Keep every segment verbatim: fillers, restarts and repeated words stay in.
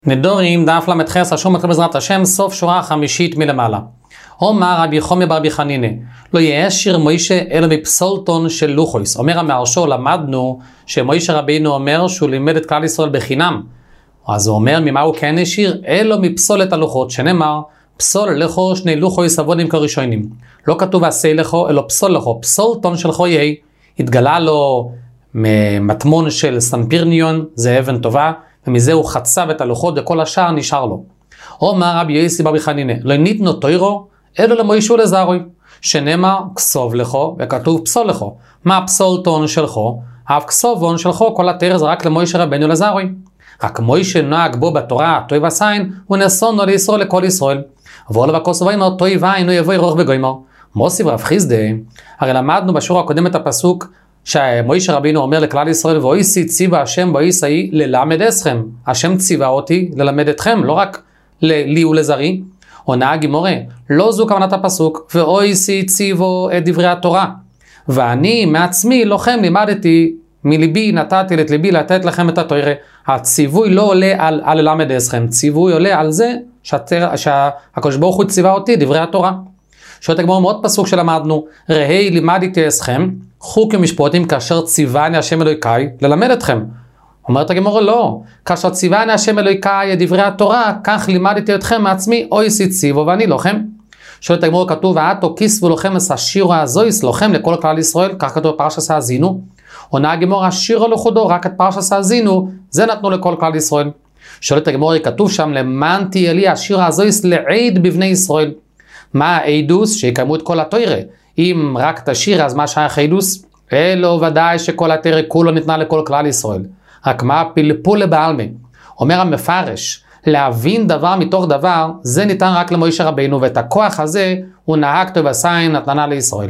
נדורים דף למתחס השום מתחיל בעזרת השם סוף שורה חמישית מלמעלה. אומר רבי חומי ברבי חנינא לא יאשיר מוישה אלא מפסולטון של לוחויס. אומר המהרש"א למדנו שמוישה רבינו אומר שהוא לימד את כלל ישראל בחינם, אז הוא אומר ממה הוא כן השאיר? אלא מפסולת הלוחות, שנאמר פסול לכו שני לוחויס עבודים כראשונים. לא כתוב עשה לכו אלא פסול לכו, פסולטון שלכו יהי. התגלה לו מטמון של סנפירניון, זה אבן טובה, ומזה הוא חצב את הלוחות וכל השאר נשאר לו. אומר רבי יוסי ברבי חנינא לא ניתנו תוירו אלא למוישה ולזרעו, שנאמר כסוב לכו וכתוב פסול לכו. מה פסולטון שלכו? אף כסובון שלכו, כל התורה זה רק למוישה רבנו ולזרעו. רק מוישה נהג בו בתורה טוי וסיין ונשאנו לישראל לכל ישראל. ואולו וכוס ואמר טוי ואינו יבוא רוח בגוימר. מוסיף רב חיסדא, הרי למדנו בשיעור הקודם את הפסוק שמוישה רבינו אומר לכלל ישראל ואויסי ציווה השם באויסאי ללמד אתכם. השם ציווה אותי ללמד אתכם, לא רק לי ולזרעי. עונה הגימורה, לא זו כוונת הפסוק, ואויסי ציוו את דברי התורה, ואני מעצמי לוחם לימדתי מליבי, נתתי את ליבי לתת לכם את התורה. הציווי לא עולה על, על ללמד אתכם, ציווי עולה על זה שהקדוש ברוך הוא ציווה אותי דברי התורה. שואלת הגמרא מאוד פסוק שלמדנו, ראי לימדתי אתכם חוק ומשפטים כאשר ציווני השם אלוהיכי ללמד אתכם. אומרת הגמרא לא, כאשר ציווני השם אלוהיכי את דברי התורה, כך לימדתי אתכם מעצמי, אויסי ציוו ואני לוחם. שואלת הגמרא, כתוב ועתו כיסבו לוחם השירו הזויס לוחם לכל כלל ישראל, כך כתוב בפרשת האזינו. עונה הגמרא, השירו לכודו, רק את פרשת האזינו, זה נתנו לכל כלל ישראל. שואלת הגמרא, כתוב שם למען תהיה לי השירו הזויס לעיד בבני ישראל. מה העידוס? שיקיימו את כל התורה. אם רק תשיר אז מה שייך העידוס? אלו ודאי שכל התורה כולו ניתנה לכל כלל ישראל. רק מה פלפול בעלמא? אומר המפרש, להבין דבר מתוך דבר, זה ניתן רק למוישה רבינו, ואת הכוח הזה הוא נהג טוב עשיין נתנה לישראל.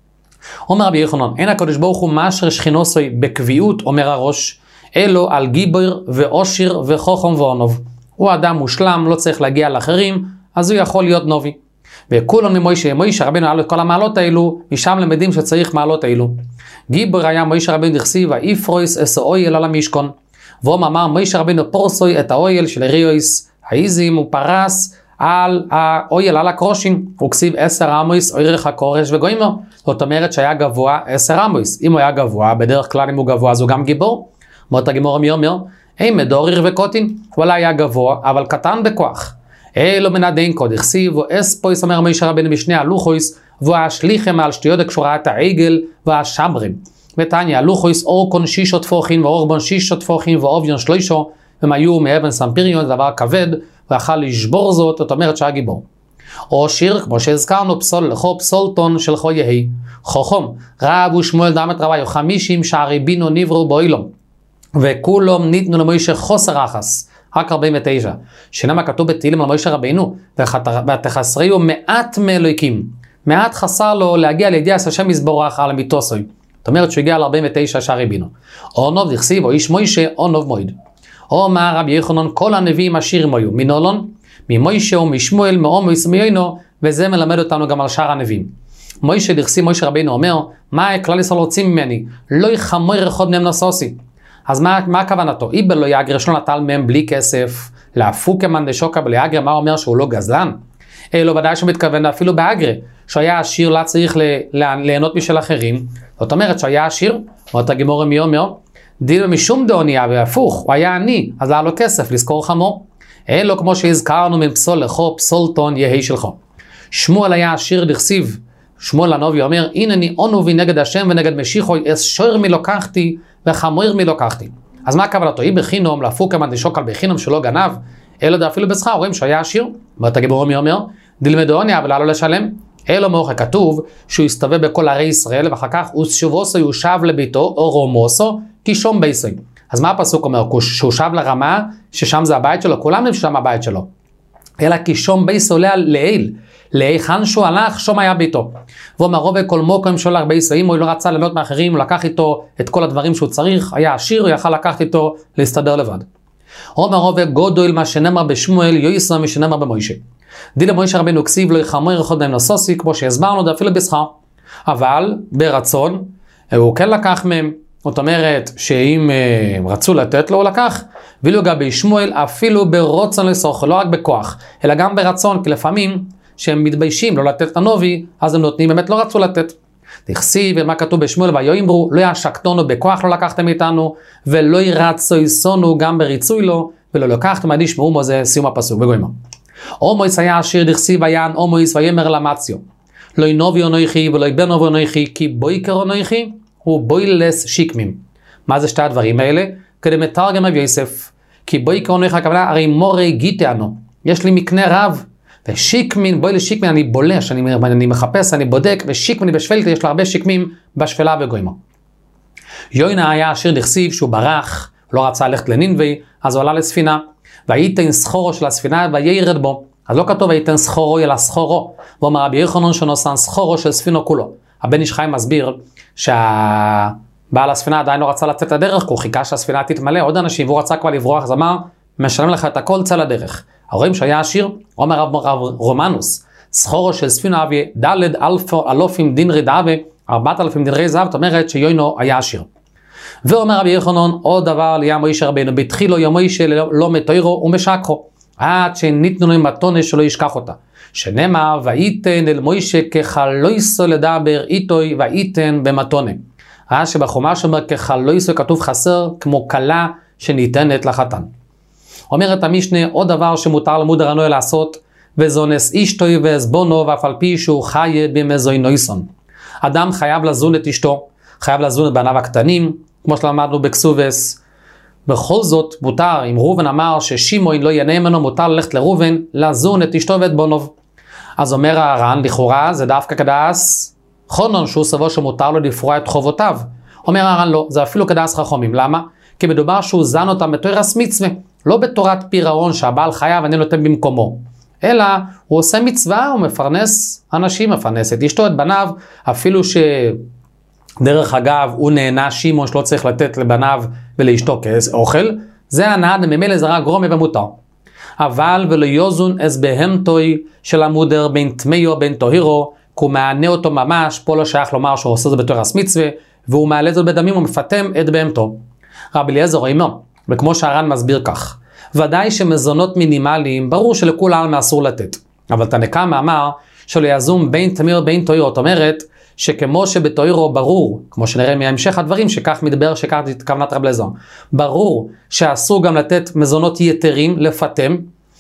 אומר רבי יוחנן, אין הקדוש ברוך הוא מאשר שכינוסוי בקביעות, אומר הראש, אלו על גיבור ואושר וחוכם ועונוב. הוא אדם מושלם, לא צריך להגיע לאחרים, אז הוא יכול להיות נובי. וכולם ממוישה, מוישה רבינו היה לו את כל המעלות האלו, משם למדים שצריך מעלות האלו. גיבור היה מוישה רבינו דכסיב, איפרויס אס האויל על המשכון. והוא אמר מוישה רבינו פורסוי את האויל של ריויס, העיזים הוא פרס על האויל על הקרושים. הוא כסיב עשר עמויס, אוירך הקורש וגוימר. זאת אומרת שהיה גבוה עשר עמויס. אם הוא היה גבוה, בדרך כלל אם הוא גבוה אז הוא גם גיבור. מות הגימור מי אומר, אי מדוריר וקוטין. הוא היה גבוה אבל קטן בכוח. אלו מנדין קוד הכסיב, ואספויס אומר מוישה רבינו משני הלוחויס, והשליחם על שטויות הקשורת העגל והשברים. ותניא, הלוחויס אורקון שישו תפוחין, ואורבון שישו תפוחין, ואוביון שלוישו, הם היו מאבן סמפיריון, זה דבר כבד, ויכל לשבור זאת, זאת אומרת שהיה גיבור. או שיר, כמו שהזכרנו, פסול לכו פסולטון שלכו יהי. חוכם, רב ושמואל דמת רביו, חמישים שערי בינו נברו באוילום. וכולם ניתנו למוישה חוסר אחס. רק ארבעים ותשע, שנאמר כתוב בתהילים על מוישה רבינו, ותחסריו מעט מאלוהיקים, מעט חסר לו להגיע לידיעת השם יזברך על המיתוסוי. זאת אומרת שהוא הגיע ל-ארבעים ותשע שערי בינו. או נוב דכסיב, או איש מוישה, או נוב מויד. או מה רבי יוחנן, כל הנביאים השירים היו, מנולון, ממוישה ומשמואל, מעומס ומיונו, וזה מלמד אותנו גם על שאר הנביאים. מוישה דכסיב, מוישה רבינו אומר, מה כלל ישראל רוצים ממני? לא יחמור אחד מהם נוסוסי. אז מה, מה הכוונתו? איבל לא יאגר, שלא נטל מהם בלי כסף, להפוק כמן דשוקה בלי אגר, מה אומר שהוא לא גזלן? אלו ודאי שהוא מתכוון אפילו באגר, שהיה עשיר, לא צריך ליהנות משל אחרים. זאת אומרת שהיה עשיר, ואתה גימור מי אומר, דיל משום דאוניה והפוך, הוא היה עני, אז היה לו כסף לזכור חמור. אלו כמו שהזכרנו מפסול לכו, פסולטון יהי שלכו. שמואל היה עשיר דכסיב, שמואל הנובי אומר, הנני אונובי נגד השם ונגד משיחוי, אס שור מי לוקחתי וחמור מי לוקחתי. אז מה הכוונתו? היא בחינום, להפוק כמן דשוקל בחינום שלא גנב, אלא אפילו בשכר, רואים שהיה עשיר. ואתה גיבור מי אומר, דילמדוניה ולא לשלם. אלו מאוכל כתוב שהוא יסתובב בכל ערי ישראל, ואחר כך ושובוסו יושב לביתו, או רומוסו, כי שום בייסוי. אז מה הפסוק אומר? שהוא שב לרמה, ששם זה הבית שלו, כולם נפשו שם הבית שלו. אלא כי שום בייסו עולה לאל. להיכן שהוא הלך, שום היה ביתו. ואומר רוב כל מוקם שולח בישראל, אם הוא לא רצה ליהנות מאחרים, הוא לקח איתו את כל הדברים שהוא צריך, היה עשיר, הוא יכל לקחת איתו להסתדר לבד. אומר רוב גודל מה שנאמר בשמואל, יויסר מה שנאמר במוישה. דיל מוישה רבינו כסיב לא יחמור אחד מהם נוסוסי, כמו שהסברנו, אפילו בשכר. אבל ברצון, הוא כן לקח מהם, זאת אומרת שאם uh, רצו לתת לו הוא לקח, ואילו גבי שמואל אפילו ברצון לסוך, לא רק בכוח, אלא גם ברצון, כי לפעמים שהם מתביישים לא לתת את הנובי, אז הם נותנים, באמת לא רצו לתת. תכסיב, ומה כתוב בשמואל, ויאמרו, לא ישקתונו בכוח לא לקחתם מאיתנו, ולא ירצויסונו גם בריצוי לו, ולא לקחתם עד ישמעו מו, זה סיום הפסוק, בגוימה. הומויס היה עשיר דכסיב ויען הומויס ויאמר למציו, לא ינובי אונויכי ולא יבנובי אונויכי, כי בויקר אונויכי הוא בוילס שיקמים. מה זה שתי הדברים האלה? כדי מתרגם רב יוסף, כי בויקר אונויכי הכוונה, הרי מורי גיטענו, יש לי מקנה רב, ושיקמין, בוילס שיקמין, אני בולש, אני, אני מחפש, אני בודק, ושיקמין בשפלת, יש לו הרבה שיקמים בשפלה וגוימה. יוינה היה עשיר דכסיב שהוא ברח, לא רצה ללכת לנינוי, אז הוא עלה לספינה, וייתן סחורו של הספינה וירד בו. אז לא כתוב וייתן סחורו אלא סחורו. ואומר רבי יוחנן שנוסן סחורו של ספינו כולו. הבן איש חיים מסביר שהבעל הספינה עדיין לא רצה לצאת את הדרך, כי הוא חיכה שהספינה תתמלא עוד אנשים, והוא רצה כבר לברוח, אז אמר, משלם לך את הכל, צא לדרך. הרואים שהיה עשיר, אומר רב, רב רומנוס, סחורו של ספינו אבי דלת אלופים דינרי דאבה, ארבעת אלפים דינרי זהב, זאת אומרת שיוינו היה עשיר. ואומר רבי יוחנן, עוד דבר ליהיה מוישה רבינו, בתחילו יום מוישה לא מתוירו ומשקרו, עד שניתנו לו מתונה שלא ישכח אותה. שנאמר, ואיתן אל מוישה כחלויסו לדבר איתוי ואיתן במתונה. אז שבחומש אומר כחלויסו כתוב חסר כמו כלה שניתנת לחתן. אומרת המשנה, עוד דבר שמותר למוד הרנוי לעשות, וזונס אישתוי ועזבונו ואף על פי שהוא חי במזוי נויסון. אדם חייב לזון את אשתו, חייב לזון את בניו הקטנים, כמו שלמדנו בקסובס. בכל זאת מותר, אם ראובן אמר ששימון לא ינא ממנו, מותר ללכת לראובן לזון את אשתו ואת בונוב. אז אומר הר"ן, לכאורה זה דווקא כדאס חונון שהוא סבור שמותר לו לפרוע את חובותיו. אומר הר"ן לא, זה אפילו כדאס חכמים. למה? כי מדובר שהוא זן אותם בתורת מצווה, לא בתורת פירעון שהבעל חייב ואני נותן במקומו. אלא הוא עושה מצווה, הוא מפרנס אנשים, מפרנס את אשתו, את בניו, אפילו ש... דרך אגב, הוא נהנה שימון שלא צריך לתת לבניו ולאשתו כאוכל, זה הנאה ממילא זה רק גרומי ומותר. אבל ולא יוזון אז בהמתוי של המודר בין תמיו בין תוהירו, כי הוא מענה אותו ממש, פה לא שייך לומר שהוא עושה זה בתור מצווה, והוא מעלה זאת בדמים ומפתם את בהמתו. רבי אליעזר אימו, וכמו שהר"ן מסביר כך, ודאי שמזונות מינימליים, ברור שלכולם אסור לתת. אבל תנקמה אמר שלא יזום בין תמיו בין תוהירו, זאת אומרת, שכמו שבתוירו ברור, כמו שנראה מהמשך הדברים, שכך מדבר, שכך כוונת רב אליעזר, ברור שאסור גם לתת מזונות יתרים לפתם,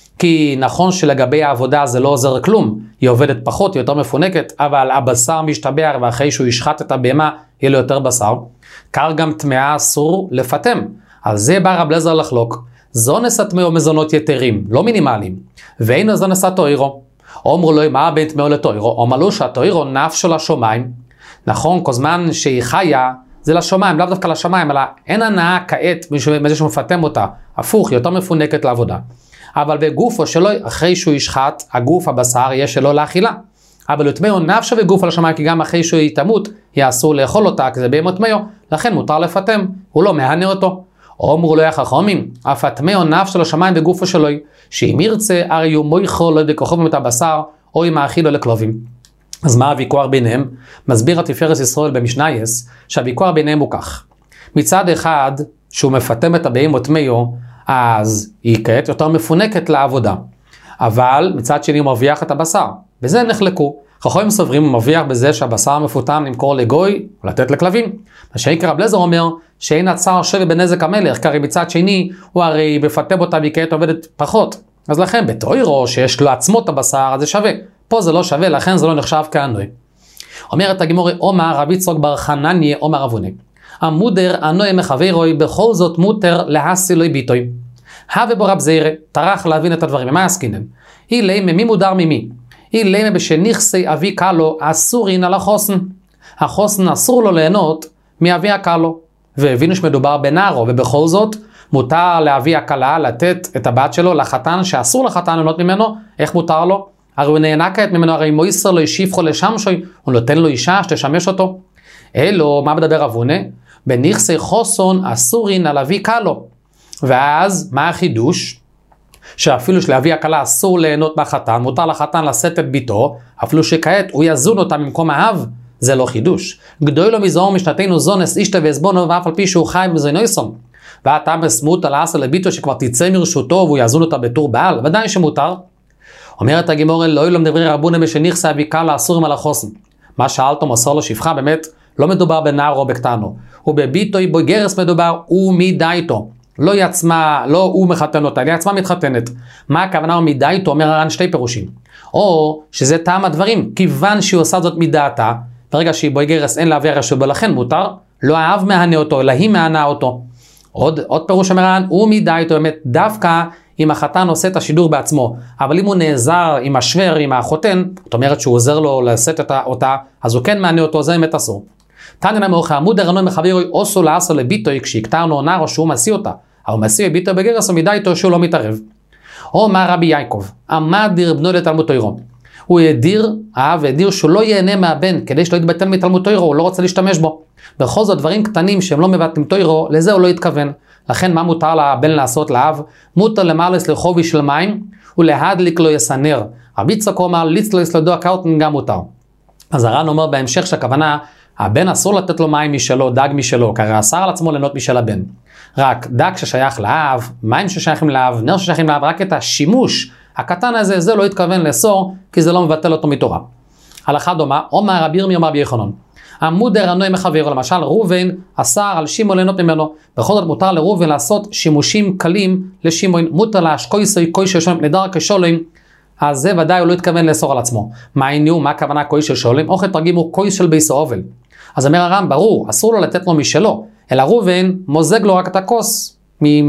כי נכון שלגבי העבודה זה לא עוזר כלום, היא עובדת פחות, היא יותר מפונקת, אבל הבשר משתבח, ואחרי שהוא ישחט את הבהמה, יהיה לו יותר בשר. כך גם טמאה אסור לפתם, על זה בא רב אליעזר לחלוק, זונס הטמאו מזונות יתרים, לא מינימליים, ואין זונס התוירו. אומרו לו, מה בין טמאו לתוירו? אמרו שהתוירו נפשו לשומיים. נכון, כל זמן שהיא חיה, זה לשומיים, לאו דווקא לשומיים, אלא אין הנאה כעת מזה שמפתם אותה. הפוך, היא יותר מפונקת לעבודה. אבל בגופו שלו, אחרי שהוא ישחט, הגוף, הבשר, יהיה שלו לאכילה. אבל טמאו נפשו וגופו לשומיים, כי גם אחרי שהוא תמות, יהיה אסור לאכול אותה, כי זה בהמות טמאו. לכן מותר לפתם, הוא לא מהנה אותו. אמרו לו החכמים, אף הטמאו נפשו לשמיים בגופו שלו, שאם ירצה, הרי הוא מויכו לא בכוחו את הבשר, או אם האכילו לכלובים. אז מה הוויכוח ביניהם? מסביר התפארת ישראל במשנייס, שהוויכוח ביניהם הוא כך. מצד אחד, שהוא מפתם את הבהמות טמאו, אז היא כעת יותר מפונקת לעבודה. אבל מצד שני הוא מרוויח את הבשר. בזה נחלקו. חכמים סוברים הוא מרוויח בזה שהבשר המפותם למכור לגוי, או לתת לכלבים. מה שעיקר רב אליעזר אומר, שאין הצער שווה בנזק המלך, כי הרי מצד שני, הוא הרי מפתם אותה והיא כעת עובדת פחות. אז לכן בתוירו שיש לו עצמו את הבשר, אז זה שווה. פה זה לא שווה, לכן זה לא נחשב כענוי. אומרת הגמרא, אומר רבי יצחק בר חנניה, אומר אבוני, המודר ענוי מחברוי, בכל זאת מותר להסילוי ביטוי. הווה בו רב זירא, טרח להבין את הדברים, מה עסקינן? היא לימה, מי מודר ממי? היא לימה בשנכסי אבי קלו, אסורין על החוסן. החוסן אסור לו ליהנות מאבי הקלו. והבינו שמדובר בנערו, ובכל זאת מותר לאבי הקלה לתת את הבת שלו לחתן, שאסור לחתן ליהנות ממנו. איך מותר לו? הרי הוא נהנה כעת ממנו, הרי מויסר לא ישיבחו לשמשוי, הוא נותן לו אישה שתשמש אותו. אלו, מה מדבר אבונה? בנכסי חוסון אסורין על אבי קלו. ואז מה החידוש? שאפילו שלאבי הקלה אסור ליהנות מהחתן, מותר לחתן לשאת את ביתו, אפילו שכעת הוא יזון אותה ממקום האב, זה לא חידוש. גדוי לו מזוהר משנתנו זונס אישתה ועזבונו ואף על פי שהוא חי בזוינויסון. ואתה בסמות על האסה לביטו שכבר תצא מרשותו והוא יזון אותה בתור בעל, ודאי שמותר. אומרת הגמורה, לא אילום דברי רבונה בשניכסה ויקה לאסורים על החוסן. מה שאלתו מסור לו שפחה, באמת לא מדובר בנער או בקטנו. ובביטו בו גרס מדובר, הוא מידה איתו. לא היא עצמה, לא הוא מחתן אותה, היא עצמה מתחתנת. מה הכוונה הוא מידה איתו? אומר הר"ן שתי פירושים. או שזה טעם הדברים, כיוון שהיא עושה זאת מדעתה, ברגע שהיא בו גרס אין לה אבי הרשו, ולכן מותר, לא האב מהנה אותו, אלא היא מהנה אותו. עוד, עוד פירוש אומר הר"ן, הוא מידה איתו, באמת דווקא אם החתן עושה את השידור בעצמו, אבל אם הוא נעזר עם השוור, עם החותן, זאת אומרת שהוא עוזר לו לשאת אותה, אז הוא כן מענה אותו, זה אמת אסור. תניא מאורך עמוד הרנוי מחבירוי אוסו לאסו לביטוי, כשיקטרנו נער או שהוא מסיא אותה, אבל הוא מסיא ביטוי בגרס ומידה איתו שהוא לא מתערב. או מה רבי יעקב, עמד דיר בנו לתלמוד תוירו. הוא הדיר, האב הדיר שהוא לא ייהנה מהבן, כדי שלא יתבטל מתלמוד תוירו, הוא לא רוצה להשתמש בו. בכל זאת דברים קטנים שהם לא מבטלים תוירו, לזה הוא לא התכוון. לכן מה מותר לבן לעשות לאב? מותר למלס לחובי של מים, ולהדליק לו יסנר. רבי יצחק אומר, ליצלו יסלדו הקאוטן גם מותר. אז הר"ן אומר בהמשך שהכוונה, הבן אסור לתת לו מים משלו, דג משלו, כי הרי אסר על עצמו ליהנות משל הבן. רק דג ששייך לאב, מים ששייכים לאב, נר ששייכים לאב, רק את השימוש הקטן הזה, זה לא התכוון לאסור, כי זה לא מבטל אותו מתורה. הלכה דומה, אומר רבי ירמיה אומר רבי יוחנן. עמוד הרנוי מחברו, למשל ראובן אסר על שמעון ליהנות ממנו. בכל זאת מותר לראובן לעשות שימושים קלים לשמעון, מותר להשקויסוי קוישו שולם נדר כשולם, אז זה ודאי הוא לא התכוון לאסור על עצמו. מה העניין, מה הכוונה קוישו שולם? אוכל תרגימו קויש של ביס אובל. אז אומר הר"ן, ברור, אסור לו לתת לו משלו, אלא ראובן מוזג לו רק את הכוס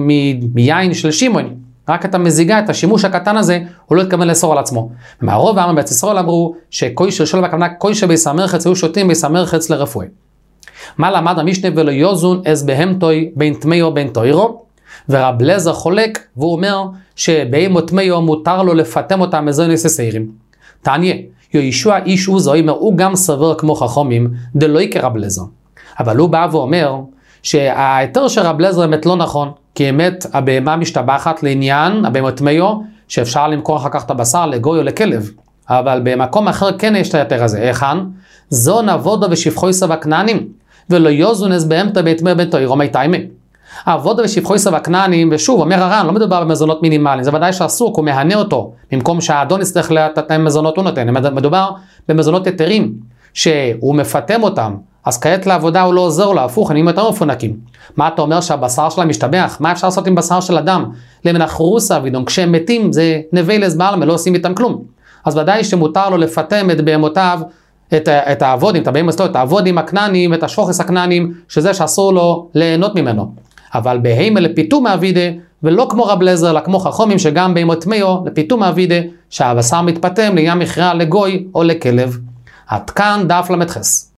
מיין של שמעון, רק את המזיגה, את השימוש הקטן הזה, הוא לא התכוון לאסור על עצמו. מהרוב העם בית ישראל אמרו שקויש של שולם הכוונה קויש ביס המרחץ, היו שותים ביס המרחץ לרפואה. מה למד המשנה ולא יוזון אז בהמתוי בין תמיו בין תוירו, ורב לזר חולק והוא אומר שבהמות תמיו מותר לו לפתם אותם מזוינס הסעירים. תעניה, יהושע איש עוזו אומר, הוא גם סבר כמו חכמים, דלא יקרב לזר. אבל הוא בא ואומר שההיתר של רב לזר באמת לא נכון, כי אמת הבהמה משתבחת לעניין, הבהמות תמיו, שאפשר למכור אחר כך את הבשר לגוי או לכלב. אבל במקום אחר כן יש את ההיתר הזה. היכן? זו נבודו ושפחו יסב הכנענים, ולא יוזונס בהמתו בית תמיו בין תוירו מי תיימה. העבודה ושפחו יסב הכנענים, ושוב, אומר הר"ן, לא מדובר במזונות מינימליים, זה ודאי שאסור, הוא מהנה אותו, במקום שהאדון יצטרך לתת להם מזונות הוא נותן, מדובר במזונות יתרים, שהוא מפתם אותם, אז כעת לעבודה הוא לא עוזר לו, הפוך, אני יותר מפונקים. מה אתה אומר שהבשר שלהם משתבח? מה אפשר לעשות עם בשר של אדם? למנח רוסה ודום, כשהם מתים זה נבי לסבלם, לא עושים איתם כלום. אז ודאי שמותר לו לפתם את בהמותיו, את, את העבודים, את הבהמות, את העבודים הכנענים, את השפוחס הכנענים, שזה שאסור לו ליהנות ממנו. אבל בהמה לפיתום האבידה, ולא כמו רב לזר, אלא כמו חכמים שגם בהמות תמיו לפיתום האבידה, שהבשר מתפתם לעניין מכירה לגוי או לכלב. עד כאן דף למתחס.